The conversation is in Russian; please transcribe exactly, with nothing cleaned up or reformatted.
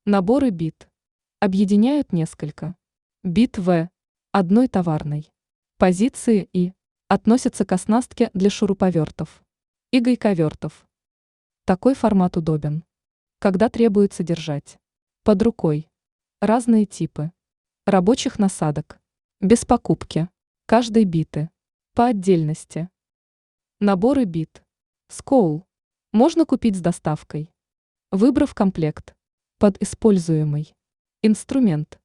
Наборы бит. Объединяют несколько. Бит В. Одной товарной. Позиции И. Относятся к оснастке для шуруповертов и гайковертов. Такой формат удобен, когда требуется держать под рукой разные типы рабочих насадок, без покупки каждой биты по отдельности. Наборы бит. Скоул можно купить с доставкой, выбрав комплект под используемый инструмент.